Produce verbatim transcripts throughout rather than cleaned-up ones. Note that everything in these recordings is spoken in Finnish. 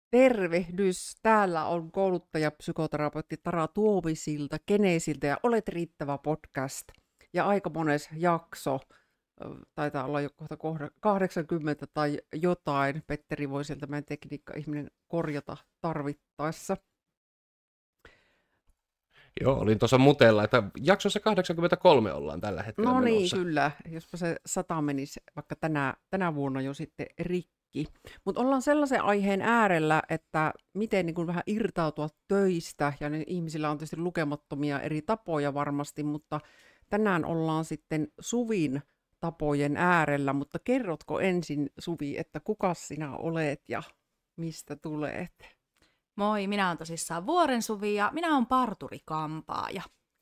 Tervehdys! Täällä on kouluttaja, psykoterapeutti Tara Tuomisilta, Geneesiltä ja Olet riittävä podcast. Ja aika mones jakso, ö, taitaa olla jo kohta kohda- kahdeksankymmentä tai jotain. Petteri voi sieltä meidän tekniikka-ihminen korjata tarvittaessa. Joo, olin tuossa mutella, että jaksossa kahdeksankymmentäkolme ollaan tällä hetkellä No niin, menossa. kyllä. Jospa se sata menisi vaikka tänä, tänä vuonna jo sitten rikki. Mutta ollaan sellaisen aiheen äärellä, että miten niin kuin vähän irtautua töistä, ja ne ihmisillä on tietysti lukemattomia eri tapoja varmasti, mutta tänään ollaan sitten Suvin tapojen äärellä, mutta kerrotko ensin, Suvi, että kuka sinä olet ja mistä tulet? Moi, minä olen tosissaan Vuoren Suvi ja minä olen parturikampaaja.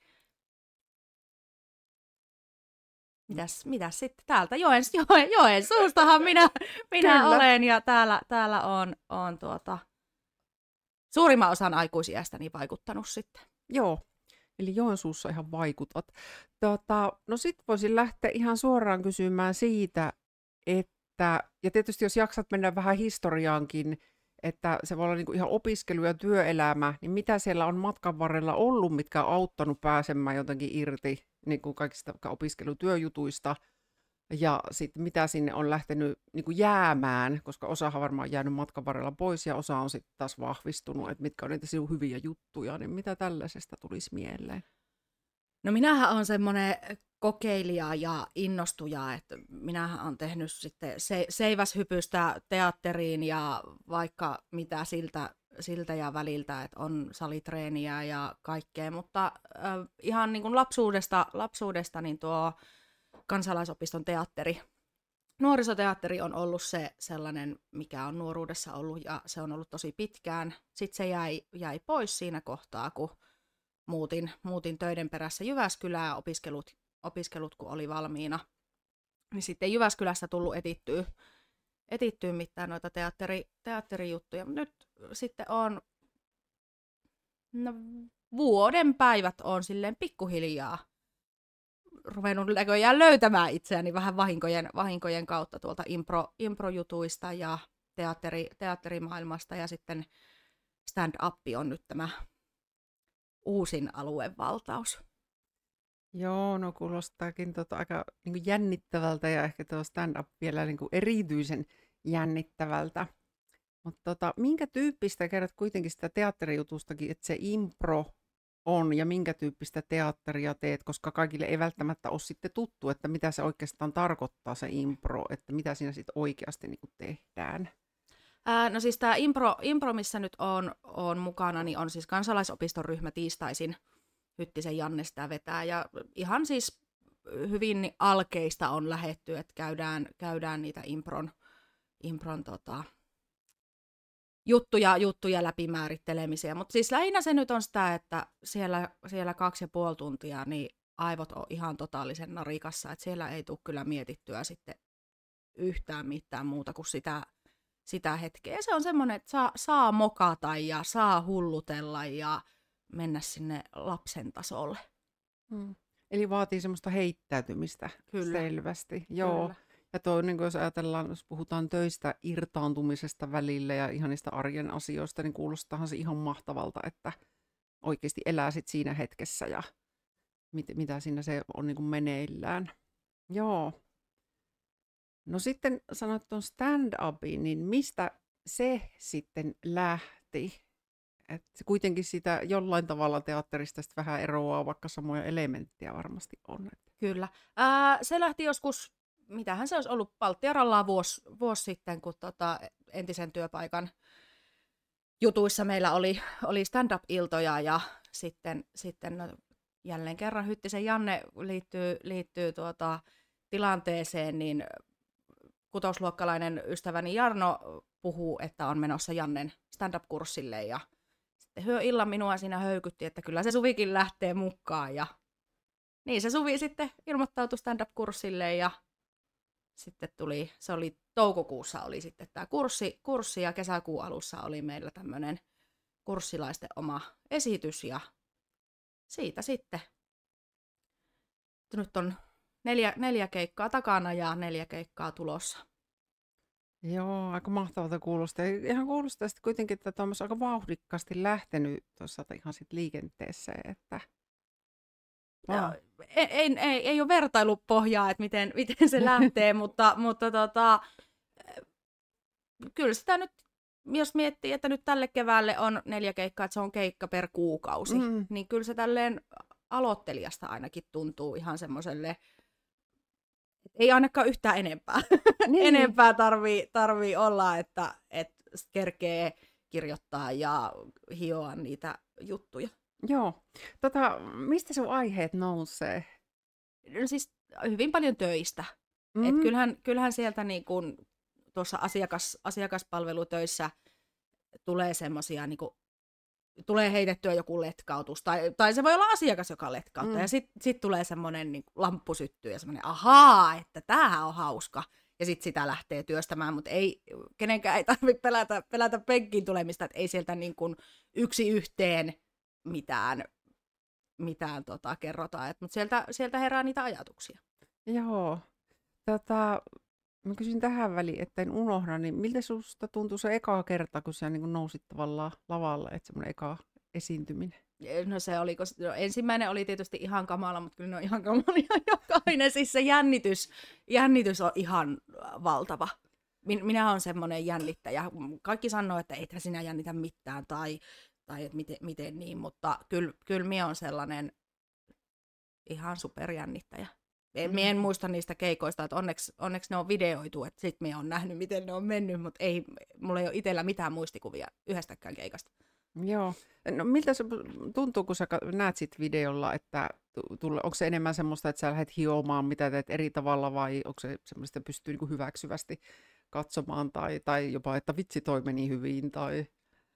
Mitäs, mitäs sitten täältä Joens, Joen, Joensuustahan minä, minä Kyllä. olen ja täällä, täällä on, on tuota, suurimman osan aikuisiästäni vaikuttanut sitten. Joo, eli Joensuussa ihan vaikutat. Tota, no sit voisin lähteä ihan suoraan kysymään siitä, että, ja tietysti jos jaksat mennä vähän historiaankin, että se voi olla niinku ihan opiskelu ja työelämä, niin mitä siellä on matkan varrella ollut, mitkä on auttanut pääsemään jotenkin irti niin kuin kaikista vaikka opiskelutyöjutuista, ja sitten mitä sinne on lähtenyt niin kuin jäämään, koska osahan varmaan on jäänyt matkan varrella pois ja osa on sitten taas vahvistunut, että mitkä on niitä sinun hyviä juttuja, niin mitä tällaisesta tulisi mieleen? No minähän olen semmoinen kokeilija ja innostuja, että minähän olen tehnyt sitten se, seiväshypystä teatteriin ja vaikka mitä siltä, siltä ja väliltä, että on salitreeniä ja kaikkea, mutta äh, ihan niin kuin lapsuudesta, lapsuudesta niin tuo kansalaisopiston teatteri, nuorisoteatteri on ollut se sellainen, mikä on nuoruudessa ollut ja se on ollut tosi pitkään. Sitten se jäi, jäi pois siinä kohtaa, kun muutin, muutin töiden perässä Jyväskylään, opiskelut, opiskelut kun oli valmiina. Niin sitten Jyväskylässä tullut etittyä, etittyä mitään noita teatteri, teatterijuttuja. Nyt sitten on, no, vuoden päivät on silleen pikkuhiljaa ruvennut näköjään löytämään itseäni vähän vahinkojen, vahinkojen kautta tuolta impro, improjutuista ja teatteri, teatterimaailmasta ja sitten stand-up on nyt tämä uusin aluevaltaus. Joo, no kuulostaakin tota aika niin kuin jännittävältä ja ehkä tuo stand-up vielä niin kuin erityisen jännittävältä. Mutta tota, minkä tyyppistä, kerrot kuitenkin sitä teatterijutustakin, että se impro on ja minkä tyyppistä teatteria teet, koska kaikille ei välttämättä ole sitten tuttu, että mitä se oikeastaan tarkoittaa se impro, että mitä siinä sitten oikeasti niin kuin tehdään. Ää, no siis tämä impro, impro, missä nyt on, on mukana, niin on siis kansalaisopiston ryhmä tiistaisin. Hyttisen Janne sitä vetää ja ihan siis hyvin alkeista on lähetty, että käydään, käydään niitä impron, impron tota, juttuja, juttuja läpimäärittelemisiä. Mutta siis lähinnä se nyt on sitä, että siellä, siellä kaksi ja puoli tuntia niin aivot on ihan totaalisen narikassa, että siellä ei tule kyllä mietittyä sitten yhtään mitään muuta kuin sitä, sitä hetkeä. Ja se on semmoinen, että saa, saa mokata ja saa hullutella ja mennä sinne lapsen tasolle. Hmm. Eli vaatii semmoista heittäytymistä Kyllä. selvästi. Joo. Kyllä. Ja tuo, niin jos ajatellaan, jos puhutaan töistä irtaantumisesta välillä ja ihan niistä arjen asioista, niin kuulostahan se ihan mahtavalta, että oikeasti elää sit siinä hetkessä ja mit, mitä siinä se on niin kuin meneillään. Joo. No sitten sanot tuon stand-upin, niin mistä se sitten lähti? Että kuitenkin sitä jollain tavalla teatterista sit vähän eroaa, vaikka samoja elementtejä varmasti on. Kyllä. Ää, se lähti joskus, mitähän se olisi ollut, Palttiarallaa vuosi, vuosi sitten, kun tota, entisen työpaikan jutuissa meillä oli, oli stand-up-iltoja ja sitten, sitten no, jälleen kerran Hyttisen Janne liittyy, liittyy tuota, tilanteeseen, niin kutosluokkalainen ystäväni Jarno puhuu, että on menossa Jannen stand-up-kurssille ja sitten hyö illan minua siinä höykytti, että kyllä se Suvikin lähtee mukaan ja niin se Suvi sitten ilmoittautui stand-up-kurssille ja sitten tuli, se oli toukokuussa oli sitten tämä kurssi, kurssi ja kesäkuun alussa oli meillä tämmöinen kurssilaisten oma esitys ja siitä sitten nyt on neljä, neljä keikkaa takana ja neljä keikkaa tulossa. Joo, aika mahtavalta kuulostaa. Ja ihan kuulostaa sitten kuitenkin, että Tuomas aika vauhdikkaasti lähtenyt tuossa ihan sit liikenteeseen, että Joo, wow. ei, ei, ei, ei ole vertailupohjaa, että miten, miten se lähtee, mutta, mutta tota, kyllä sitä nyt, jos miettii, että nyt tälle keväälle on neljä keikkaa, että se on keikka per kuukausi, Mm. niin kyllä se tälleen aloittelijasta ainakin tuntuu ihan semmoiselle, ei ainakaan yhtään enempää. Niin. enempää tarvii, tarvii olla, että, että kerkee kirjoittaa ja hioa niitä juttuja. Joo. Tota, mistä sun aiheet nousee? No siis hyvin paljon töistä. Mm. Et kyllähän, kyllähän sieltä niin kun tuossa asiakas, asiakaspalvelutöissä tulee semmoisia, niin tulee heitettyä joku letkautus, tai, tai se voi olla asiakas, joka letkauttaa, Mm. ja sitten sit tulee semmoinen niin lamppu syttyy ja semmoinen, ahaa, että tämähän on hauska, ja sitten sitä lähtee työstämään, mutta ei, kenenkään ei tarvitse pelätä, pelätä penkkiin tulemista, että ei sieltä niin kuin yksi yhteen mitään, mitään tota, kerrota, mutta sieltä, sieltä herää niitä ajatuksia. Joo. Tota, mä kysyn tähän väliin, että en unohda, niin miltä susta tuntui se eka kerta, kun sä niin nousit tavallaan lavalle, että semmoinen eka esiintyminen? No se oli, no ensimmäinen oli tietysti ihan kamala, mutta kyllä ne on ihan kamalia jokainen. Siis se jännitys, jännitys on ihan valtava. Min, minä olen semmoinen jännittäjä. Kaikki sanoo, että ethän sinä jännitä mitään tai, tai että miten, miten niin, mutta kyllä, kyllä minä olen sellainen ihan superjännittäjä. En, minä en muista niistä keikoista, että onneksi, onneksi ne on videoitu, että sit minä olen nähnyt, miten ne on mennyt, mutta ei, mulla ei ole itsellä mitään muistikuvia yhdestäkään keikasta. Joo. No miltä se tuntuu, kun sä näet sit videolla, että tulle, onko se enemmän semmoista, että sä lähdet hiomaan, mitä teet eri tavalla, vai onko se semmoista, että pystyy niinku hyväksyvästi katsomaan, tai, tai jopa, että vitsi toi meni hyvin, tai...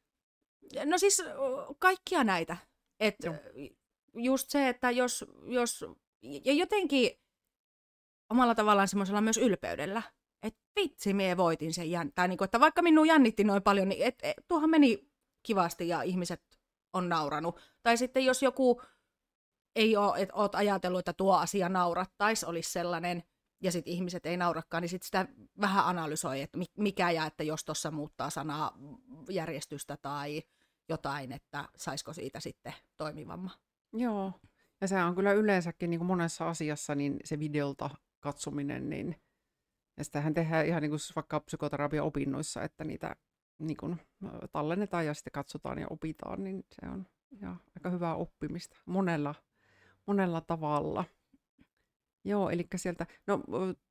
No siis kaikkia näitä. Et Joo. just se, että jos, jos ja jotenkin omalla tavallaan semmoisella myös ylpeydellä, että vitsi, mie voitin sen jänn... tai niinku, että vaikka minun jännitti noin paljon, niin et, et, tuohan meni kivasti ja ihmiset on nauranut. Tai sitten jos joku ei ole, että oot ajatellut, että tuo asia naurattaisi, olisi sellainen, ja sitten ihmiset ei naurakaan, niin sitten sitä vähän analysoi, että mikä ja että jos tuossa muuttaa sanaa järjestystä tai jotain, että saisiko siitä sitten toimivamman. Joo. Ja se on kyllä yleensäkin niin kuin monessa asiassa niin se videolta katsominen, niin ja sitähän tehdään ihan niin kuin vaikka psykoterapian opinnoissa, että niitä niin kuin tallennetaan ja sitten katsotaan ja opitaan, niin se on ja aika hyvää oppimista monella, monella tavalla. Joo, eli sieltä, no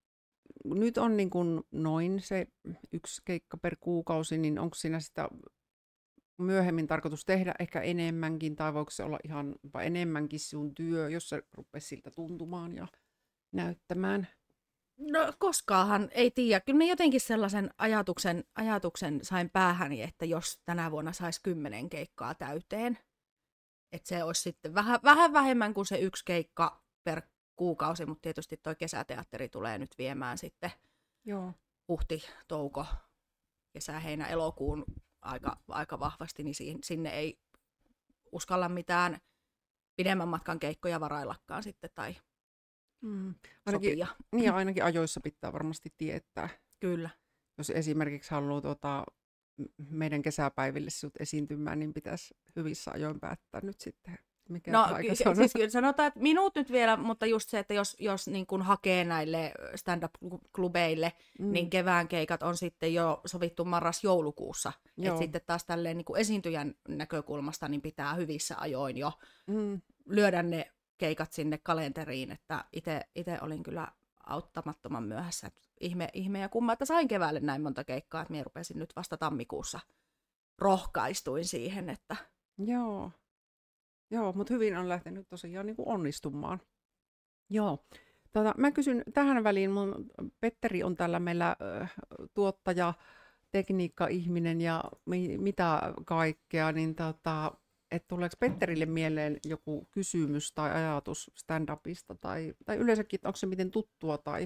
nyt on niin kuin noin se yksi keikka per kuukausi, niin onko siinä sitä myöhemmin tarkoitus tehdä ehkä enemmänkin, tai voiko se olla ihan enemmänkin sun työ, jos se rupeaa siltä tuntumaan ja näyttämään? No koskaahan, ei tiedä. Kyllä mä jotenkin sellaisen ajatuksen, ajatuksen sain päähäni, että jos tänä vuonna saisi kymmenen keikkaa täyteen, että se olisi sitten vähän, vähän vähemmän kuin se yksi keikka per kuukausi, mutta tietysti toi kesäteatteri tulee nyt viemään sitten Joo. huhti, touko, kesä, heinä, elokuun aika, aika vahvasti, niin sinne ei uskalla mitään pidemmän matkan keikkoja varaillakaan sitten tai Mm. Ainakin, sopia. niin ja ainakin ajoissa pitää varmasti tietää. Kyllä. Jos esimerkiksi haluaa tuota, meidän kesäpäiville sut esiintymään, niin pitäisi hyvissä ajoin päättää nyt sitten, mikä No aika ky- se on. siis kyllä sanotaan, että minut nyt vielä, mutta just se, että jos, jos niin kun hakee näille stand-up-klubeille, Mm. niin kevään keikat on sitten jo sovittu marras-joulukuussa. Joo. Et sitten taas tälleen niin kuin esiintyjän näkökulmasta niin pitää hyvissä ajoin jo Mm. lyödä ne keikat sinne kalenteriin, että itse olin kyllä auttamattoman myöhässä. Et ihme, ihme ja kumma, että sain keväälle näin monta keikkaa, että minä rupesin nyt vasta tammikuussa rohkaistuin siihen, että Joo, Joo mutta hyvin on lähtenyt tosiaan niin kuin onnistumaan. Joo. Tota, mä kysyn tähän väliin, mun Petteri on täällä meillä äh, tuottaja, tekniikka-ihminen ja mi- mitä kaikkea, niin tota, että tuleeko Petterille mieleen joku kysymys tai ajatus stand-upista tai, tai yleensäkin, onko se miten tuttua tai...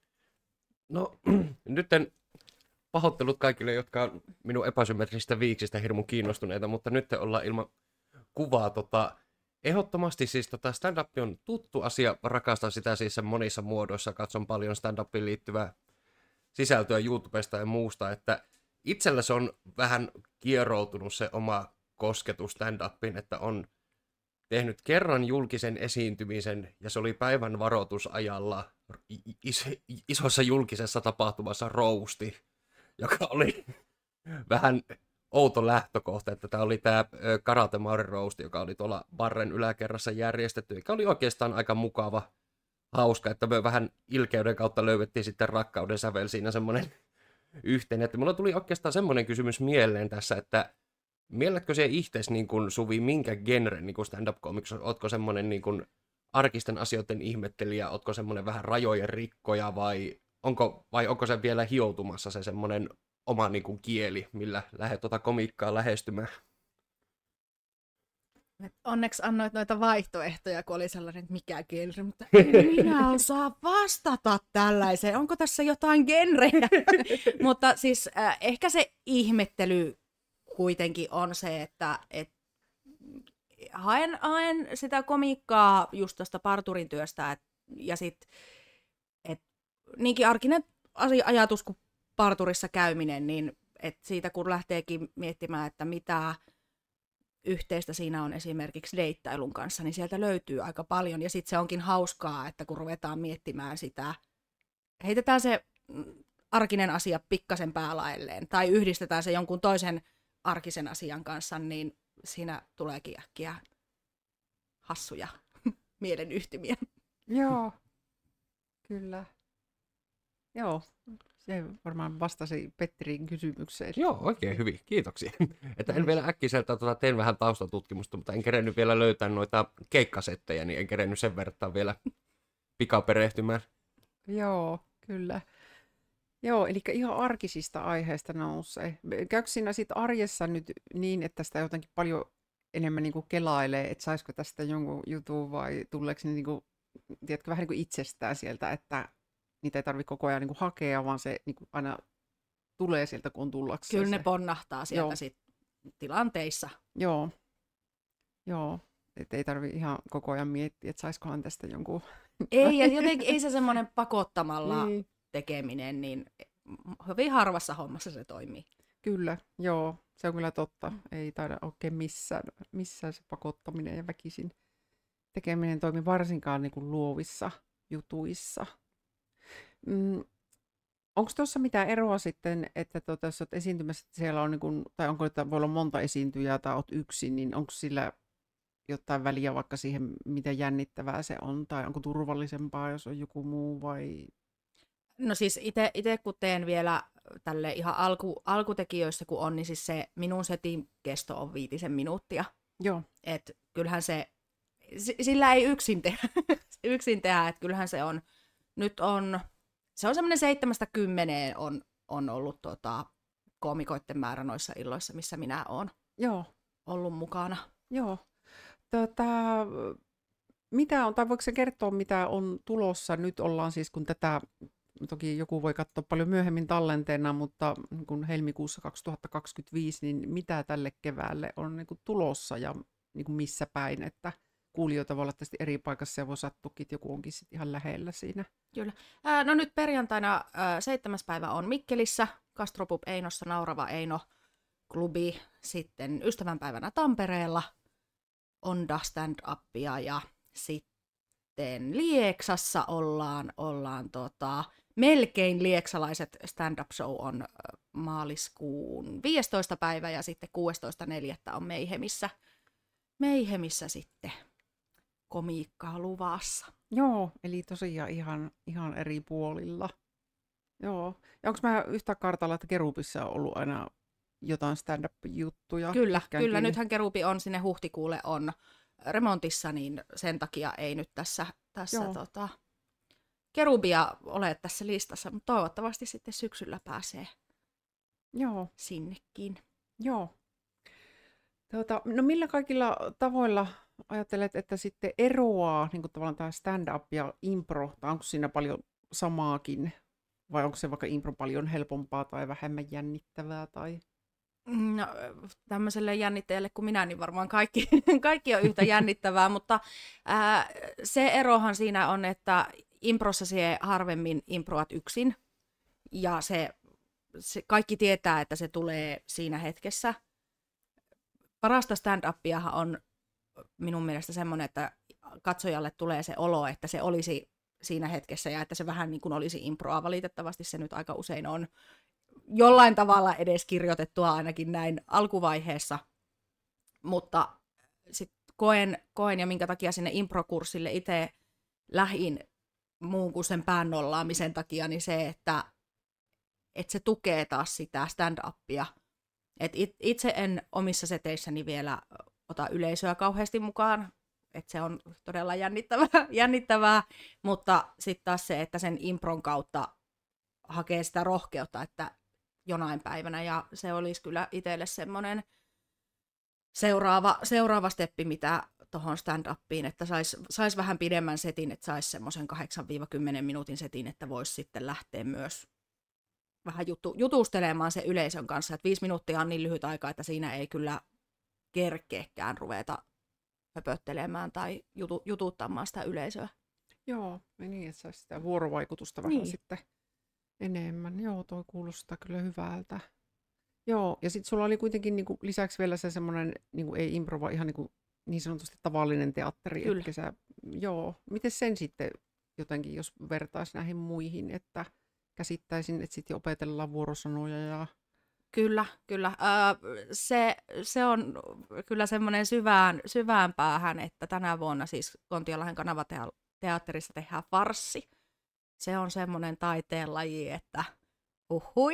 No, nyt en pahoittelut kaikille, jotka on minun epäsymmetrisistä viiksistä hirmun kiinnostuneita, mutta nyt ollaan ilman kuvaa. Tota, ehdottomasti siis tota stand-up on tuttu asia, rakastan sitä siis sen monissa muodoissa, katson paljon stand-upiin liittyvää sisältöä YouTubesta ja muusta, että itsellä se on vähän kieroutunut se oma kosketus stand-upiin, että on tehnyt kerran julkisen esiintymisen, ja se oli päivän varoitusajalla is- isossa julkisessa tapahtumassa rousti, joka oli vähän outo lähtökohta, että tämä oli tämä Karate Mauri rousti, joka oli tuolla barren yläkerrassa järjestetty, joka oli oikeastaan aika mukava, hauska, että me vähän ilkeyden kautta löydettiin sitten rakkauden sävel siinä semmoinen yhteen, että mulla tuli oikeastaan semmoinen kysymys mieleen tässä, että miellätkö se itses, niin kuin Suvi, minkä genren niin kuin stand-up-komiksi, ootko semmoinen niin kuin arkisten asioiden ihmettelijä, ootko semmoinen vähän rajojen rikkoja, vai onko, vai onko se vielä hioutumassa se semmoinen oma niin kuin kieli, millä lähdet tuota komiikkaa lähestymään? Onneksi annoit noita vaihtoehtoja, kun oli sellainen, että mikä genre, mutta en minä osaa vastata tällaiseen. Onko tässä jotain genrejä? Mutta siis äh, ehkä se ihmettely kuitenkin on se, että et, haen, haen sitä komiikkaa just tuosta parturin työstä, et, ja sitten niinkin arkinen ajatus kuin parturissa käyminen, niin et siitä kun lähteekin miettimään, että mitä yhteistä siinä on esimerkiksi deittailun kanssa, niin sieltä löytyy aika paljon. Ja sitten se onkin hauskaa, että kun ruvetaan miettimään sitä, heitetään se arkinen asia pikkasen päälaelleen, tai yhdistetään se jonkun toisen arkisen asian kanssa, niin siinä tuleekin äkkiä hassuja mielenyhtymiä. Joo, kyllä. Joo, se varmaan vastasi Petterin kysymykseen. Joo, oikein hyvin, kiitoksia. Että en vielä äkkiseltä tuota, tein vähän taustatutkimusta, mutta en kerennyt vielä löytää noita keikkasettejä, niin en kerennyt sen verran vielä pikaperehtymään. Joo, kyllä. Joo, eli ihan arkisista aiheista nousee. Käykö siinä sitten arjessa nyt niin, että sitä jotenkin paljon enemmän niin kuin kelailee, että saisiko tästä jonkun jutun vai tuleeko ne niin kuin, tiedätkö, vähän niin kuin itsestään sieltä, että niitä ei tarvitse koko ajan niin kuin hakea, vaan se niin kuin aina tulee sieltä, kun on tullakseen. Kyllä ne se. ponnahtaa sieltä Joo. sit tilanteissa. Joo, joo. Että ei tarvitse ihan koko ajan miettiä, että saisikohan tästä jonkun... Ei, ja jotenkin ei se semmoinen pakottamalla Niin. tekeminen, niin hyvin harvassa hommassa se toimii. Kyllä, joo. Se on kyllä totta. Ei taida oikein missään, missään se pakottaminen ja väkisin tekeminen toimi, varsinkaan niin kuin luovissa jutuissa. Mm. Onko tuossa mitään eroa sitten, että tuota, jos olet esiintymässä, että siellä on, niin kuin, tai onko, että voi olla monta esiintyjää tai olet yksin, niin onko sillä jotain väliä vaikka siihen, miten jännittävää se on, tai onko turvallisempaa, jos on joku muu, vai... No siis itse kun teen vielä tälle ihan alku, alkutekijöissä kun on, niin siis se minun setin kesto on viitisen minuuttia. Joo. Et kyllähän se, sillä ei yksin tehdä, yksin tehdä, että kyllähän se on, nyt on, se on semmoinen seitsemästä kymmeneen on, on ollut tota, koomikoiden määrä noissa illoissa, missä minä olen Joo. ollut mukana. Joo. Tota, mitä on, tai voiko se kertoa, mitä on tulossa? Nyt ollaan siis, kun tätä, toki joku voi katsoa paljon myöhemmin tallenteena, mutta kun helmikuussa kaksituhattakaksikymmentäviisi, niin mitä tälle keväälle on niin kuin tulossa ja niin kuin missä päin, että kuulijoita voi olla tietysti eri paikassa ja voi sattukin, että joku onkin sitten ihan lähellä siinä. Kyllä. Ää, no nyt perjantaina ää, seitsemäs päivä on Mikkelissä, Gastropub Einossa, Naurava Eino klubi, sitten ystävänpäivänä Tampereella, Onda stand-upia ja sitten Lieksassa ollaan, ollaan tota, melkein lieksalaiset stand-up show on ä, maaliskuun viidestoista päivä ja sitten kuudestoista neljättä on Meihemissä, Meihemissä sitten komiikkaa luvassa. Joo, eli tosiaan ihan, ihan eri puolilla. Joo. Ja onko mä yhtä kartalla, että Kerubissa on ollut aina jotain stand-up-juttuja? Kyllä, pitkäänkin? kyllä. Nythän Kerubi on sinne huhtikuulle on remontissa, niin sen takia ei nyt tässä, tässä tota, Kerubia ole tässä listassa, mutta toivottavasti sitten syksyllä pääsee Joo. sinnekin. Joo. Tuota, no millä kaikilla tavoilla ajattelet, että sitten eroaa niin kuin tavallaan tämä stand-up ja impro, tai onko siinä paljon samaakin, vai onko se vaikka impro paljon helpompaa tai vähemmän jännittävää? Tai... No, tämmöiselle jännittäjälle kuin minä, niin varmaan kaikki, kaikki on yhtä jännittävää, mutta ää, se erohan siinä on, että improssa sie harvemmin improat yksin, ja se, se, kaikki tietää, että se tulee siinä hetkessä. Parasta stand-upiahan on minun mielestä semmoinen, että katsojalle tulee se olo, että se olisi siinä hetkessä ja että se vähän niin kuin olisi improa. Valitettavasti se nyt aika usein on jollain tavalla edes kirjoitettua ainakin näin alkuvaiheessa, mutta sitten koen, koen ja minkä takia sinne improkurssille itse lähin muun kuin sen pään nollaamisen takia, niin se, että, että se tukee taas sitä stand-upia. Et it, itse en omissa seteissäni vielä ota yleisöä kauheasti mukaan, että se on todella jännittävää, jännittävää. Mutta sitten taas se, että sen impron kautta hakee sitä rohkeutta, että jonain päivänä, ja se olisi kyllä itselle semmoinen seuraava, seuraava steppi, mitä tuohon stand-upiin, että saisi sais vähän pidemmän setin, että saisi semmoisen kahdeksan kymmenen minuutin setin, että voisi sitten lähteä myös vähän jutu, jutustelemaan se yleisön kanssa, että viisi minuuttia on niin lyhyt aika, että siinä ei kyllä kerkeäkään ruveta höpöttelemään tai jutu, jututtamaan sitä yleisöä. Joo, niin, että saisi sitä vuorovaikutusta vähän Niin. sitten enemmän. Joo, toi kuulostaa kyllä hyvältä. Joo, ja sitten sulla oli kuitenkin niinku lisäksi vielä se semmoinen, niinku ei impro, vaan ihan niinku niin sanotusti tavallinen teatteri. Kyllä. Etkä sä, joo, miten sen sitten jotenkin, jos vertaisi näihin muihin, että käsittäisin, että sitten opetellaan vuorosanoja ja... Kyllä, kyllä. Öö, se, se on kyllä semmoinen syvään, syvään päähän, että tänä vuonna siis Kontiolahden kanavateatterissa tehdään farssi. Se on semmoinen taiteenlaji, että uhui,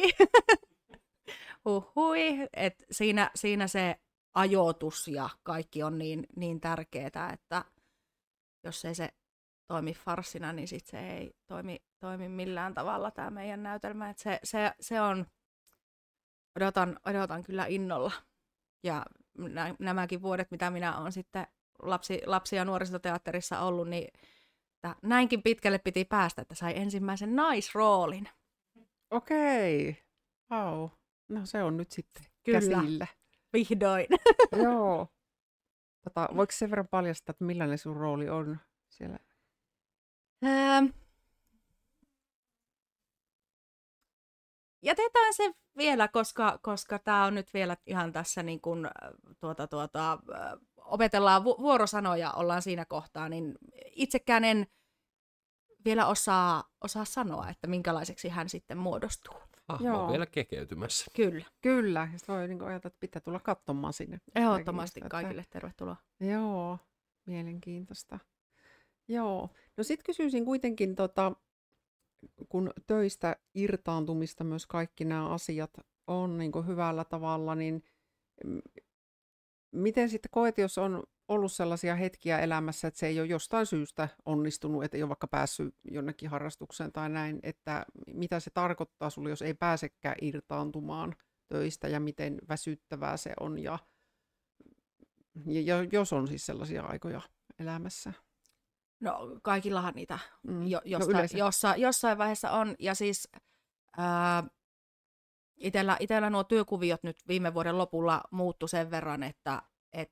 uhui, että siinä, siinä se ajoitus ja kaikki on niin, niin tärkeää, että jos ei se toimi farssina, niin sit se ei toimi, toimi millään tavalla tämä meidän näytelmä. Et se, se, se on, odotan, odotan kyllä innolla. Ja nä, nämäkin vuodet, mitä minä olen sitten lapsi, lapsi- ja nuorisoteatterissa ollut, niin että näinkin pitkälle piti päästä, että sai ensimmäisen naisroolin. Okei, wow. No se on nyt sitten Kyllä. käsillä. Vihdoin. Joo. Tota, voiko sen verran paljastaa, että millainen sun rooli on siellä? Ähm. Jätetään se vielä, koska, koska tämä on nyt vielä ihan tässä niin kun, tuota, tuota, opetellaan vu- vuorosanoja, ollaan siinä kohtaa, niin itsekään en vielä osaa, osaa sanoa, että minkälaiseksi hän sitten muodostuu. Hahmo Joo. on vielä kekeytymässä. Kyllä, Kyllä, ja sitten voi niin ajatella, että pitää tulla katsomaan sinne. ehdottomasti Että- kaikille tervetuloa. Joo, mielenkiintoista. Joo, no sitten kysyisin kuitenkin, tota, kun töistä irtaantumista myös kaikki nämä asiat on niin kuin hyvällä tavalla, niin mm, miten sitten koet, jos on ollut sellaisia hetkiä elämässä, että se ei ole jostain syystä onnistunut, että ei ole vaikka päässyt jonnekin harrastukseen tai näin, että mitä se tarkoittaa sulle, jos ei pääsekään irtaantumaan töistä ja miten väsyttävää se on ja, ja, ja jos on siis sellaisia aikoja elämässä. No kaikillahan niitä Mm. jo, No josta, yleensä. jossa, jossain vaiheessa on. Ja siis ää, itellä, itellä nuo työkuviot nyt viime vuoden lopulla muuttu sen verran, että et,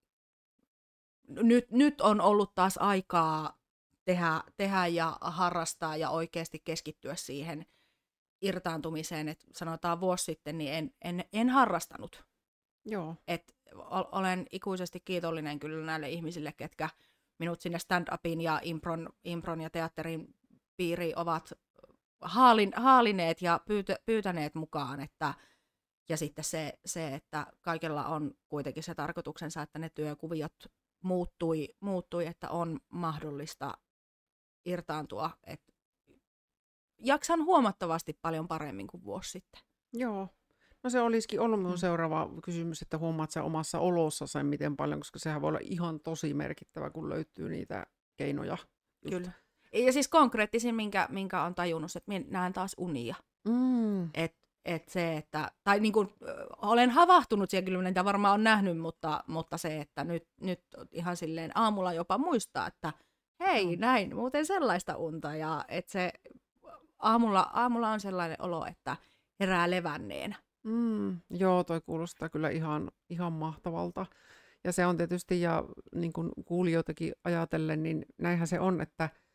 nyt, nyt on ollut taas aikaa tehdä, tehdä ja harrastaa ja oikeasti keskittyä siihen irtaantumiseen. Et sanotaan vuosi sitten, niin en, en, en harrastanut. Joo. Et ol- olen ikuisesti kiitollinen kyllä näille ihmisille, ketkä minut sinne stand-upin ja impron, impron ja teatterin piiriin ovat haalin, haalineet ja pyytä, pyytäneet mukaan. Että, ja sitten se, se, että kaikella on kuitenkin se tarkoituksensa, että ne työkuviot muuttui, muuttui että on mahdollista irtaantua. Et jaksan huomattavasti paljon paremmin kuin vuosi sitten. Joo. No se olisikin ollut minun Mm. seuraava kysymys, että huomaat sä omassa olossa sen miten paljon, koska sehän voi olla ihan tosi merkittävä, kun löytyy niitä keinoja. Just. Kyllä. Ja siis konkreettisin, minkä, minkä on tajunnut, että minä näen taas unia. Mm. Et, et se, että, tai niin kuin, ö, olen havahtunut siihen, kyllä niitä varmaan on nähnyt, mutta, mutta se, että nyt, nyt ihan silleen aamulla jopa muistaa, että hei, Mm. näin, muuten sellaista unta. Ja että se aamulla, aamulla on sellainen olo, että herää levänneenä. Mm. Joo, toi kuulostaa kyllä ihan, ihan mahtavalta. Ja se on tietysti, ja niin kuin kuulijoitakin ajatellen, niin näinhän se on, että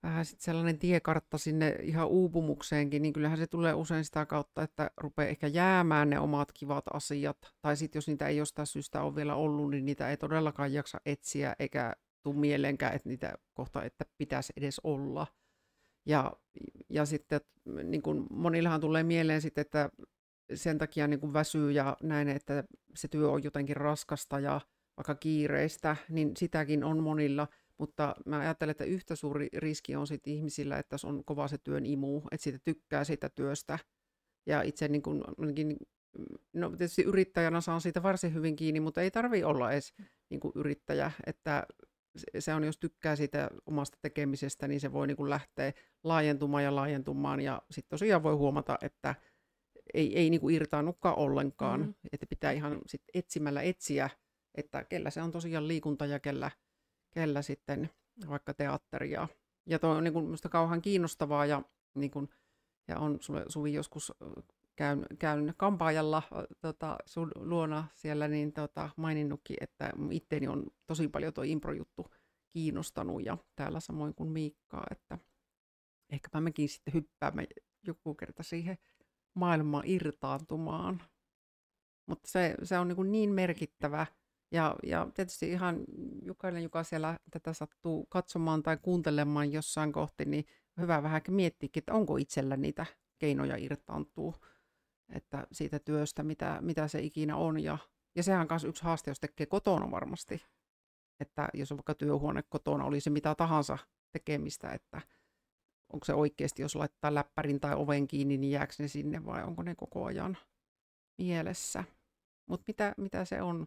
vähän sit sellainen tiekartta sinne ihan uupumukseenkin, niin kyllähän se tulee usein sitä kautta, että rupeaa ehkä jäämään ne omat kivat asiat. Tai sitten jos niitä ei jostain syystä ole vielä ollut, niin niitä ei todellakaan jaksa etsiä, eikä tule mieleenkään, että niitä kohta, että pitäisi edes olla. Ja, ja sitten niin kun monillahan tulee mieleen sitten, että sen takia niin kun väsyy ja näin, että se työ on jotenkin raskasta ja vaikka kiireistä, niin sitäkin on monilla. Mutta mä ajattelen, että yhtä suuri riski on sit ihmisillä, että se on kova se työn imu, että siitä tykkää siitä työstä. Ja itse niin kun, no tietysti yrittäjänä saan siitä varsin hyvin kiinni, mutta ei tarvitse olla edes niin kuin yrittäjä, että se on, jos tykkää siitä omasta tekemisestä, niin se voi niin kuin lähteä laajentumaan ja laajentumaan, ja sitten tosiaan voi huomata, että ei, ei niin kuin irtaannutkaan ollenkaan, mm-hmm. että pitää ihan sit etsimällä etsiä, että kellä se on tosiaan liikunta ja kellä, kellä sitten vaikka teatteria. Ja tuo on niin kuin minusta kauhean kiinnostavaa, ja, niin kuin, ja on sulle, Suvi, joskus käyn, käyn kampaajalla tota, sun luona siellä, niin tota, maininnutkin, että itteeni on tosi paljon tuo improjuttu kiinnostanut, ja täällä samoin kuin Miikkaa, että ehkäpä mekin sitten hyppäämme joku kerta siihen maailmaan irtaantumaan. Mutta se, se on niin, niin merkittävä, ja, ja tietysti ihan jokainen, joka siellä tätä sattuu katsomaan tai kuuntelemaan jossain kohti, niin hyvä vähän miettiäkin, että onko itsellä niitä keinoja irtaantua että siitä työstä, mitä, mitä se ikinä on. Ja, ja sehän on myös yksi haaste, jos tekee kotona varmasti. Että jos on vaikka työhuone kotona, oli se mitä tahansa tekemistä, että onko se oikeasti, jos laittaa läppärin tai oven kiinni, niin jääkö ne sinne vai onko ne koko ajan mielessä. Mutta mitä, mitä se on?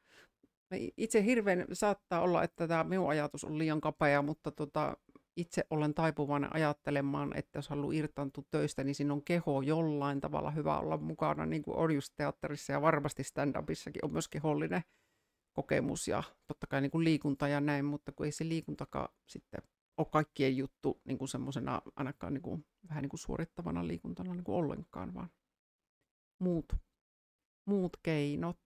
Itse hirveän saattaa olla, että tämä minun ajatus on liian kapea, mutta tota, itse olen taipuvainen ajattelemaan, että jos haluaa irtaantua töistä, niin siinä on keho jollain tavalla hyvä olla mukana, niin kuin on just teatterissa ja varmasti stand-upissakin on myös kehollinen kokemus ja totta kai niin kuin liikunta ja näin, mutta kun ei se liikuntakaan sitten ole kaikkien juttu niin kuin semmoisena ainakaan niin kuin, vähän niin kuin suorittavana liikuntana niin kuin ollenkaan, vaan muut, muut keinot.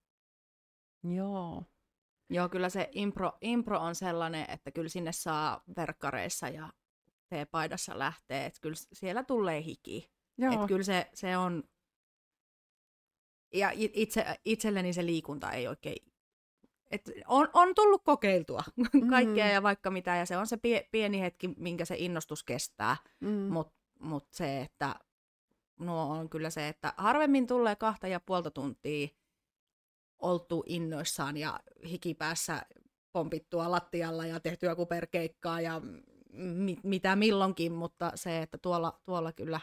Joo. Joo, kyllä se impro, impro on sellainen, että kyllä sinne saa verkkareissa ja teepaidassa lähtee, että kyllä siellä tulee hiki. Että kyllä se, se on, ja itse, itselleni se liikunta ei oikein, että on, on tullut kokeiltua kaikkea mm-hmm. ja vaikka mitä, ja se on se pie, pieni hetki, minkä se innostus kestää, mm-hmm. mutta mut se, että no on kyllä se, että harvemmin tulee kahta ja puolta tuntia oltu innoissaan ja hikipäässä pompittua lattialla ja tehtyä kuperkeikkaa ja mi- mitä milloinkin, mutta se, että tuolla, tuolla kyllä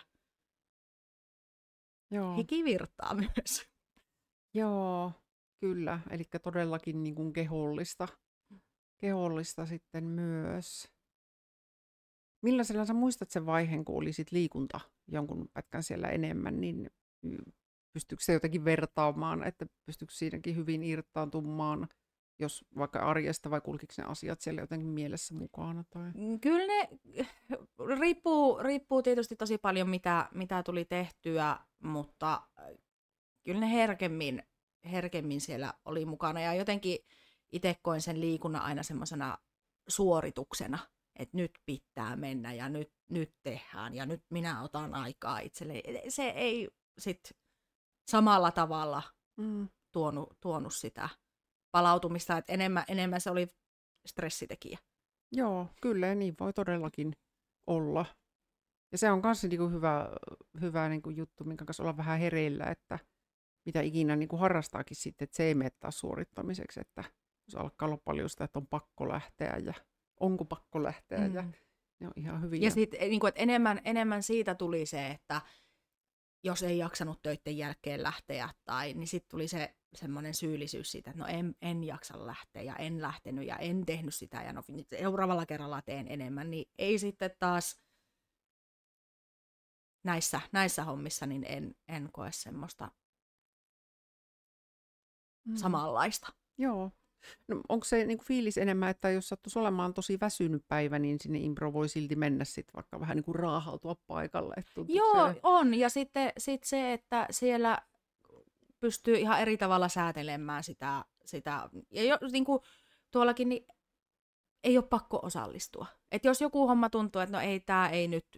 Joo. hiki virtaa myös. Joo, kyllä. Eli todellakin niin kuin kehollista, kehollista sitten myös. Millaisella sä muistat sen vaiheen, kun oli sit liikunta jonkun pätkän siellä enemmän, niin pystyykö se jotenkin vertaamaan, että pystyykö siinäkin hyvin irtaantumaan, jos vaikka arjesta vai kulkiko ne asiat siellä jotenkin mielessä mukana? Tai? Kyllä ne riippuu, riippuu tietysti tosi paljon, mitä, mitä tuli tehtyä, mutta kyllä ne herkemmin, herkemmin siellä oli mukana. Ja jotenkin itse koin sen liikunnan aina semmoisena suorituksena, että nyt pitää mennä ja nyt, nyt tehdään ja nyt minä otan aikaa itselleni. Se ei sitten samalla tavalla mm. tuonut, tuonut sitä palautumista, että enemmän, enemmän se oli stressitekijä. Joo, kyllä, niin voi todellakin olla. Ja se on myös niinku hyvä, hyvä niinku juttu, minkä kanssa olla vähän hereillä, että mitä ikinä niinku harrastaakin sitten, että se ei mene taas suorittamiseksi, että jos alkaa olla paljon sitä, että on pakko lähteä ja onko pakko lähteä mm. ja ne on ihan hyviä. Ja sitten niinku, enemmän, enemmän siitä tuli se, että jos ei jaksanut töiden jälkeen lähteä, tai, niin sitten tuli se semmoinen syyllisyys siitä, että no en, en jaksa lähteä ja en lähtenyt ja en tehnyt sitä ja no seuraavalla kerralla teen enemmän, niin ei sitten taas näissä, näissä hommissa niin en, en koe semmoista mm. samanlaista. Joo. No, onko se niinku fiilis enemmän, että jos sattuisi olemaan tosi väsynyt päivä, niin sinne impro voi silti mennä sit vaikka vähän niinku raahautua paikalle? Joo, se on. Ja sitten sit se, että siellä pystyy ihan eri tavalla säätelemään sitä. sitä. Ja jo, niinku, tuollakin niin ei ole pakko osallistua. Et jos joku homma tuntuu, että no ei, tämä ei nyt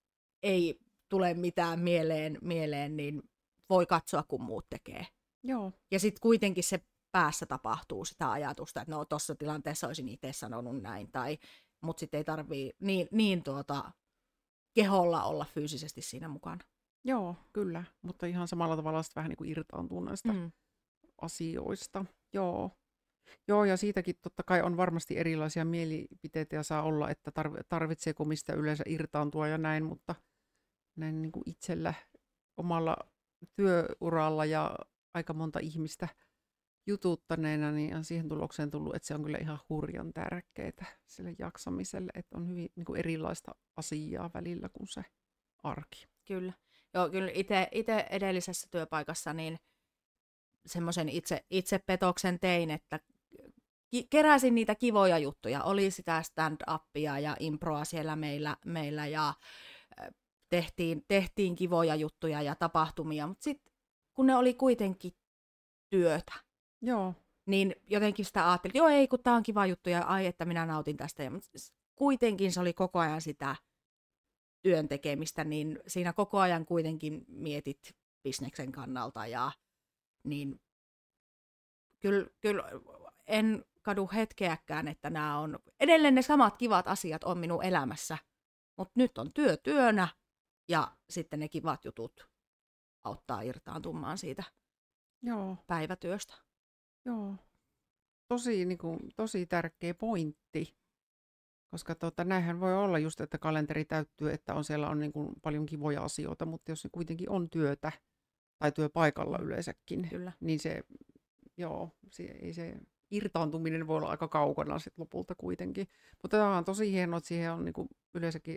ei tule mitään mieleen, mieleen, niin voi katsoa, kun muut tekee. Joo. Ja sitten kuitenkin se päässä tapahtuu sitä ajatusta, että no tuossa tilanteessa olisin itse sanonut näin, tai, mutta sitten ei tarvii niin, niin tuota, keholla olla fyysisesti siinä mukana. Joo, kyllä. Mutta ihan samalla tavalla sitten vähän niin kuin irtaantuu näistä mm. asioista. Joo. Joo, ja siitäkin totta kai on varmasti erilaisia mielipiteitä ja saa olla, että tarvitseeko mistä yleensä irtaantua ja näin, mutta näin niin kuin itsellä omalla työuralla ja aika monta ihmistä jututtaneena, niin on siihen tulokseen tullut, että se on kyllä ihan hurjan tärkeää sille jaksamiselle, että on hyvin niin kuin erilaista asiaa välillä kuin se arki. Kyllä. Joo, kyllä itse edellisessä työpaikassa niin semmoisen itse, itsepetoksen tein, että ki- keräsin niitä kivoja juttuja. Oli sitä stand-upia ja improa siellä meillä, meillä ja tehtiin, tehtiin kivoja juttuja ja tapahtumia, mutta sitten kun ne oli kuitenkin työtä, Joo. niin jotenkin sitä ajattelin, että joo ei, kun tää on kiva juttu ja ai, että minä nautin tästä. Ja, mutta kuitenkin se oli koko ajan sitä työn tekemistä, niin siinä koko ajan kuitenkin mietit bisneksen kannalta ja niin kyllä, kyllä en kadu hetkeäkään, että nämä on edelleen ne samat kivat asiat on minun elämässä, mutta nyt on työ työnä ja sitten ne kivat jutut auttaa irtaantumaan siitä Joo. päivätyöstä. Joo. Tosi, niin kuin, tosi tärkeä pointti, koska tota, näinhän voi olla just, että kalenteri täyttyy, että on siellä on niin kuin paljon kivoja asioita, mutta jos se kuitenkin on työtä tai työpaikalla yleensäkin, Kyllä. niin se, joo, se, ei se irtaantuminen voi olla aika kaukana sit lopulta kuitenkin. Mutta tämä on tosi hienoa, että siihen on niin kuin yleensäkin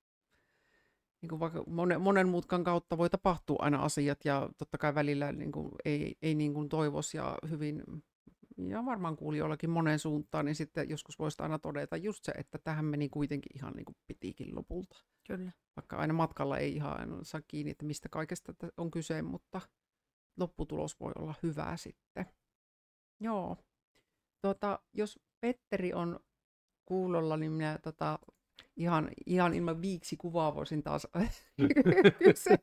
niin kuin vaikka monen, monen mutkan kautta voi tapahtua aina asiat ja totta kai välillä niin kuin ei, ei niin kuin toivoisi ja hyvin, ja varmaan kuulijoillakin monen suuntaan, niin sitten joskus voisi aina todeta just se, että tähän meni kuitenkin ihan niin kuin pitikin lopulta. Kyllä. Vaikka aina matkalla ei ihan saa kiinni, että mistä kaikesta on kyse, mutta lopputulos voi olla hyvä sitten. Joo. Tota, jos Petteri on kuulolla, niin minä tota, ihan, ihan ilman viiksikuvaa voisin taas kyse,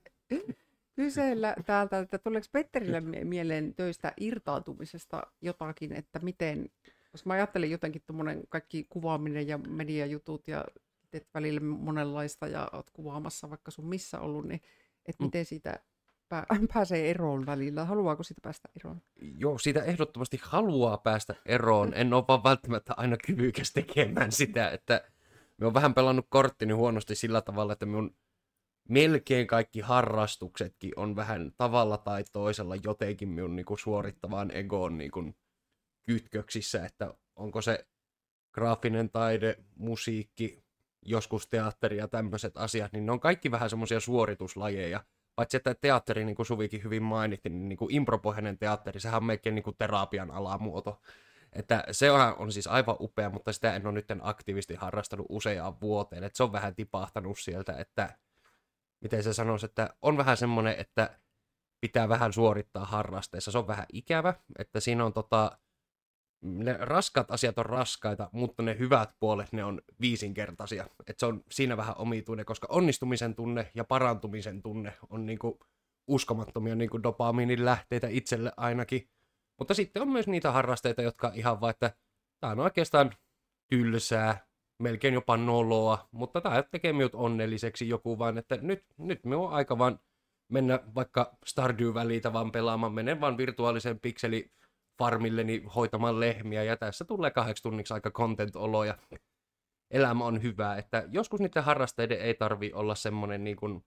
kysellä täältä, että tuleeko Petterille mieleen töistä irtaantumisesta jotakin, että miten, koska mä ajattelin jotenkin tuommoinen kaikki kuvaaminen ja mediajutut ja teet välillä monenlaista ja oot kuvaamassa vaikka sun missä ollut, niin että miten siitä pää- pääsee eroon välillä, haluaako siitä päästä eroon? Joo, siitä ehdottomasti haluaa päästä eroon, en ole vaan välttämättä aina kyvykäs tekemään sitä, että me on vähän pelannut korttini huonosti sillä tavalla, että minun melkein kaikki harrastuksetkin on vähän tavalla tai toisella jotenkin minun niin kuin suorittavaan egoon niin kuin kytköksissä, että onko se graafinen taide, musiikki, joskus teatteri ja tämmöiset asiat, niin ne on kaikki vähän semmoisia suorituslajeja. Paitsi että teatteri, niin kuin Suvikin hyvin mainitti, niin, niin kuin impropohjainen teatteri, sehän on melkein niin kuin terapian alamuoto. Että se on, on siis aivan upea, mutta sitä en ole nyt aktiivisesti harrastanut useaan vuoteen. Että se on vähän tipahtanut sieltä, että miten se sanoisi, että on vähän semmoinen, että pitää vähän suorittaa harrasteessa. Se on vähän ikävä, että siinä on tota, ne raskaat asiat on raskaita, mutta ne hyvät puolet, ne on viisinkertaisia. Että se on siinä vähän omituinen, koska onnistumisen tunne ja parantumisen tunne on niinku uskomattomia niinku dopamiinin lähteitä itselle ainakin. Mutta sitten on myös niitä harrasteita, jotka ihan vaan, että tämä on oikeastaan tylsää, melkein jopa noloa, mutta tämä tekee minut onnelliseksi joku vaan, että nyt, nyt minun on aika vaan mennä vaikka Stardew-väliitä vaan pelaamaan, menen vaan virtuaalisen pikselifarmilleni hoitamaan lehmiä, ja tässä tulee kahdeksi tunniksi aika content-olo, ja elämä on hyvää, että joskus niiden harrasteiden ei tarvi olla semmoinen niin kuin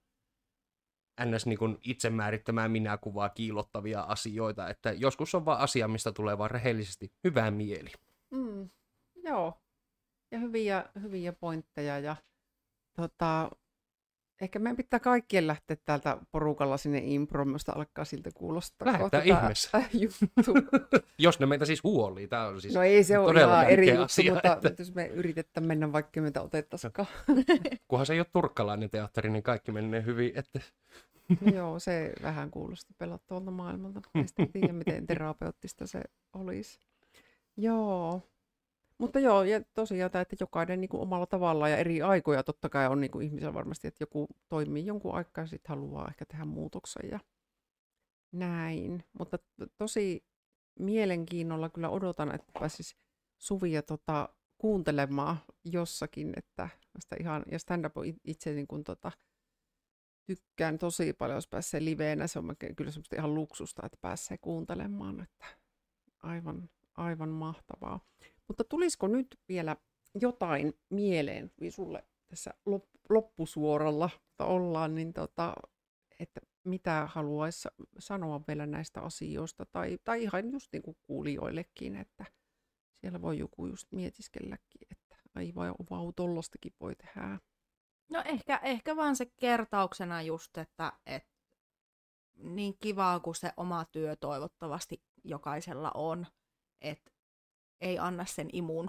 ns. Niin kuin itse määrittämään minäkuvaa kiilottavia asioita, että joskus on vaan asia, mistä tulee vaan rehellisesti hyvää mieli. Mm, joo, ja hyviä, hyviä pointteja, ja tota, ehkä meidän pitää kaikkien lähteä täältä porukalla sinne improon, minusta alkaa siltä kuulostaa. Lähdetään ihmeessä. Jos ne meitä siis huolii, tämä on siis no ei se ole ihan eri juttu, asia, mutta että jos me yritetään mennä, vaikka meitä otettaisikaan. Kunhan se ei ole turkkalainen teatteri, niin kaikki menee hyvin. Että joo, se vähän kuulosti pelottavalta maailmalta. En tiedä, miten terapeuttista se olisi. Joo. Mutta joo, ja tosiaan tämä, että jokainen niin kuin omalla tavallaan ja eri aikoja totta kai on niin kuin ihmisellä varmasti, että joku toimii jonkun aikaa ja sitten haluaa ehkä tehdä muutoksen ja näin. Mutta to- tosi mielenkiinnolla kyllä odotan, että pääsis Suvia tota, kuuntelemaan jossakin, että sitä ihan, ja stand-up on it- itse niin kuin, tota, tykkään tosi paljon, jos pääsee liveenä. Se on melkein kyllä semmoista ihan luksusta, että pääsee kuuntelemaan, että aivan, aivan mahtavaa. Mutta tulisiko nyt vielä jotain mieleen, kun sulle tässä lop- loppusuoralla ollaan, niin tota, että mitä haluaisi sanoa vielä näistä asioista, tai, tai ihan just niin kuin kuulijoillekin, että siellä voi joku just mietiskelläkin, että aivan vau, tollastakin voi tehdä. No ehkä, ehkä vaan se kertauksena just, että et, niin kivaa kuin se oma työ toivottavasti jokaisella on, että ei anna sen imun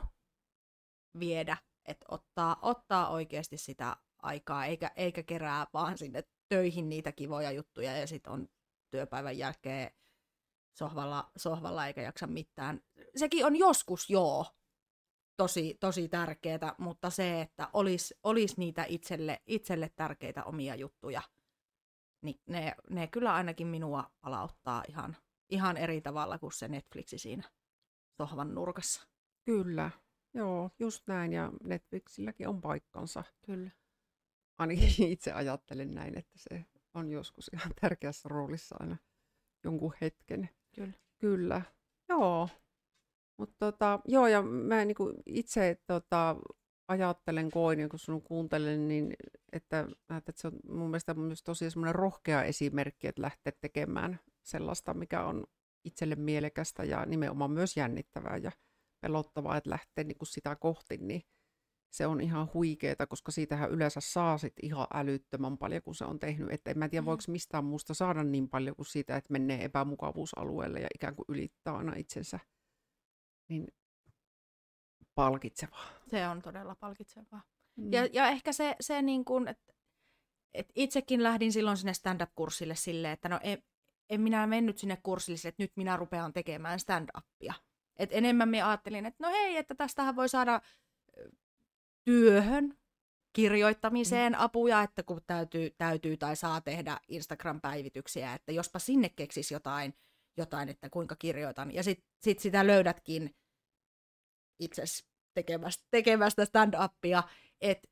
viedä, että ottaa, ottaa oikeasti sitä aikaa, eikä, eikä kerää vaan sinne töihin niitä kivoja juttuja ja sitten on työpäivän jälkeen sohvalla, sohvalla eikä jaksa mitään. Sekin on joskus joo tosi, tosi tärkeää, mutta se, että olisi olis niitä itselle, itselle tärkeitä omia juttuja, niin ne, ne kyllä ainakin minua palauttaa ihan, ihan eri tavalla kuin se Netflixi siinä sohvan nurkassa. Kyllä, joo, just näin, ja Netflixilläkin on paikkansa. Kyllä. Ainakin itse ajattelen näin, että se on joskus ihan tärkeässä roolissa aina jonkun hetken. Kyllä. Kyllä. Joo. Mutta tota, joo, ja mä niinku itse tota, ajattelen, koin, ja kun sinun kuuntelen, niin että, että se on mun mielestä myös tosi semmoinen rohkea esimerkki, että lähteä tekemään sellaista, mikä on itselle mielekästä ja nimenomaan myös jännittävää ja pelottavaa, että lähtee niinku sitä kohti, niin se on ihan huikeeta, koska siitähän yleensä saa sit ihan älyttömän paljon, kun se on tehnyt. Että en mä tiedä, voiko mistään muusta saada niin paljon kuin siitä, että menee epämukavuusalueelle ja ikään kuin ylittää aina itsensä. Niin palkitsevaa. Se on todella palkitsevaa. Mm. Ja, ja ehkä se, se niin kuin, että et itsekin lähdin silloin sinne stand-up-kurssille silleen, että no en, en minä mennyt sinne kurssille, että nyt minä rupean tekemään stand-upia. Et enemmän minä ajattelin, että no hei, että tästähän voi saada työhön, kirjoittamiseen apuja, että kun täytyy, täytyy tai saa tehdä Instagram-päivityksiä, että jospa sinne keksisi jotain, jotain että kuinka kirjoitan. Ja sitten sit sitä löydätkin itse tekemästä, tekemästä stand-upia, että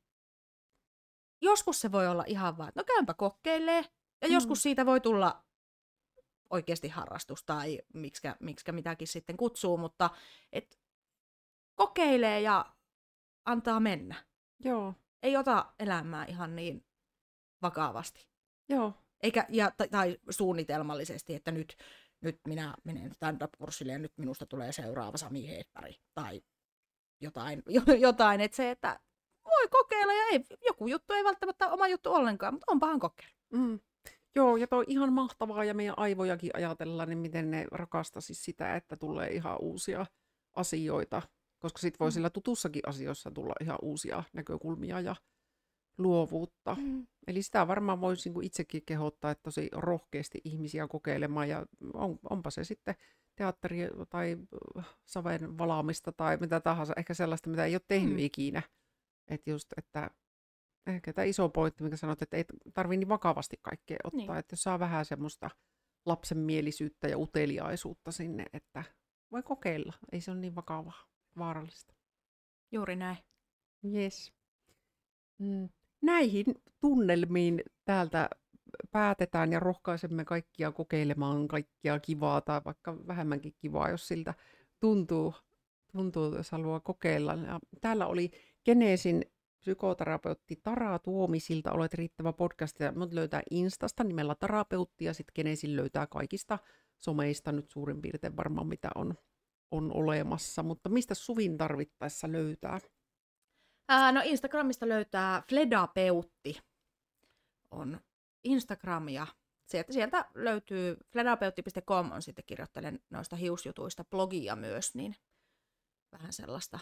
joskus se voi olla ihan vaan, no käympä kokeilee, ja Mm. joskus siitä voi tulla oikeasti harrastus tai miksikä, miksikä mitäkin sitten kutsuu, mutta et kokeilee ja antaa mennä. Joo, Ei ota elämää ihan niin vakavasti. joo. Eikä, ja, tai, tai suunnitelmallisesti, että nyt, nyt minä menen stand-up-kurssille ja nyt minusta tulee seuraava Sami Hedberg tai jotain. jotain että se, että voi kokeilla ja ei, joku juttu ei välttämättä ole oma juttu ollenkaan, mutta onpahan kokeilla. Mm. Joo, ja toi ihan mahtavaa, ja meidän aivojakin ajatellaan, niin miten ne rakastaisi sitä, että tulee ihan uusia asioita, koska sit voi Mm. sillä tutussakin asioissa tulla ihan uusia näkökulmia ja luovuutta. Mm. Eli sitä varmaan voisi niin kuin itsekin kehottaa, että tosi rohkeasti ihmisiä kokeilemaan, ja on, onpa se sitten teatteri tai saven valaamista tai mitä tahansa, ehkä sellaista, mitä ei ole tehnyt Mm. ikinä. Että just, että ehkä tämä iso pointti, mikä sanot, että ei tarvitse niin vakavasti kaikkea ottaa, Niin. että jos saa vähän semmoista lapsenmielisyyttä ja uteliaisuutta sinne, että voi kokeilla, ei se ole niin vakavaa, vaarallista. Juuri näin. Yes. Mm. Näihin tunnelmiin täältä päätetään ja rohkaisemme kaikkia kokeilemaan kaikkia kivaa tai vaikka vähemmänkin kivaa, jos siltä tuntuu, tuntuu jos haluaa kokeilla. Ja täällä oli Geneesin psykoterapeutti Tara Tuomisilta, Olet riittävä podcast, ja mut löytää Instasta nimellä Terapeutti, ja sitten Geneesin löytää kaikista someista nyt suurin piirtein varmaan mitä on, on olemassa. Mutta mistä Suvin tarvittaessa löytää? Ää, no Instagramista löytää Fledapeutti. On Instagram ja sieltä, sieltä löytyy fledapeutti piste com on sitten kirjoittelen noista hiusjutuista blogia myös, niin vähän sellaista.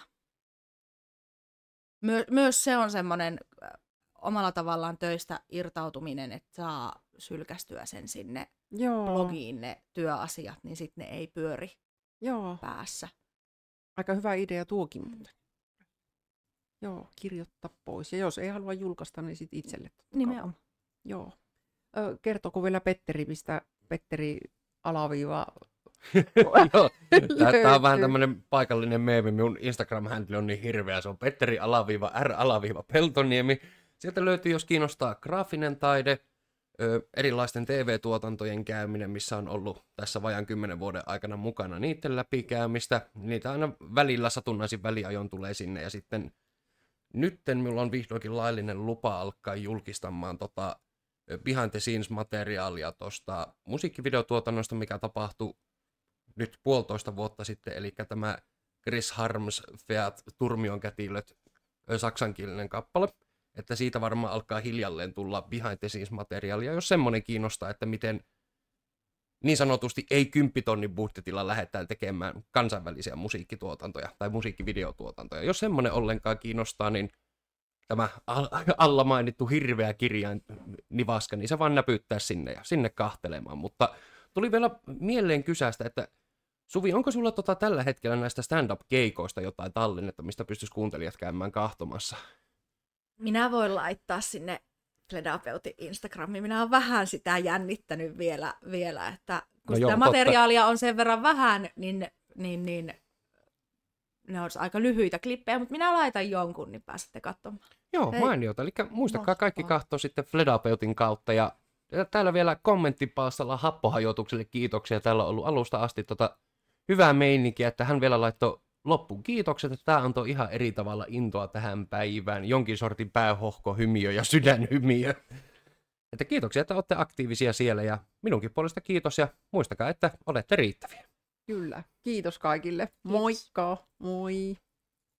Myö, myös se on semmoinen äh, omalla tavallaan töistä irtautuminen, että saa sylkästyä sen sinne Joo, blogiin ne työasiat, niin sitten ne ei pyöri joo. päässä. Aika hyvä idea tuokin muuten. Joo, kirjoittaa pois. Ja jos ei halua julkaista, niin sitten itselle. Nimenomaan. Joo. Ö, kertooko vielä Petteri, mistä Petteri alaviiva Joo, tämä on löytyy? vähän tämmöinen paikallinen meemi. Minun Instagram-handle on niin hirveä. Se on Petteri alaviiva R alaviiva Peltoniemi. Sieltä löytyy, jos kiinnostaa graafinen taide, ö, erilaisten T V-tuotantojen käyminen, missä on ollut tässä vajan kymmenen vuoden aikana mukana niiden läpikäymistä. Niitä aina välillä satunnaisin väliajon tulee sinne ja sitten nytten minulla on vihdoinkin laillinen lupa alkaa julkistamaan tota behind the scenes materiaalia tuosta musiikkivideotuotannosta, mikä tapahtui nyt puolitoista vuotta sitten, eli tämä Chris Harms Feat Turmion kätilöt saksankielinen kappale, että siitä varmaan alkaa hiljalleen tulla behind the scenes materiaalia, jos semmoinen kiinnostaa, että miten niin sanotusti ei kymppitonnin budjetilla lähdetään tekemään kansainvälisiä musiikkituotantoja tai musiikkivideotuotantoja. Jos semmoinen ollenkaan kiinnostaa, niin tämä alla mainittu hirveä kirjain nivaska, niin se vaan näpyttää sinne ja sinne kahtelemaan. Mutta tuli vielä mieleen kysästä, että Suvi, onko sulla tota tällä hetkellä näistä stand-up-keikoista jotain tallennetta, mistä pystyisi kuuntelijat käymään kahtomassa? Minä voin laittaa sinne Fledapeutin Instagramiin. Minä olen vähän sitä jännittänyt vielä, vielä että kun No sitä joo, materiaalia on sen verran vähän, niin, niin, niin ne on aika lyhyitä klippejä, mutta minä laitan jonkun, niin pääsette katsomaan. Joo, Hei. mainiota. Eli muistakaa Mahtavaa. kaikki katsoa sitten Fledapeutin kautta. Ja täällä vielä kommenttipalstalla happohajoitukselle kiitoksia. Täällä on ollut alusta asti tota hyvää meininkiä, että hän vielä laittoi loppuun kiitokset, että tämä antoi ihan eri tavalla intoa tähän päivään. Jonkin sortin päähohkohymiö ja sydänhymiö. Että kiitoksia, että olette aktiivisia siellä ja minunkin puolesta kiitos ja muistakaa, että olette riittäviä. Kyllä. Kiitos kaikille. Moikka. Moi.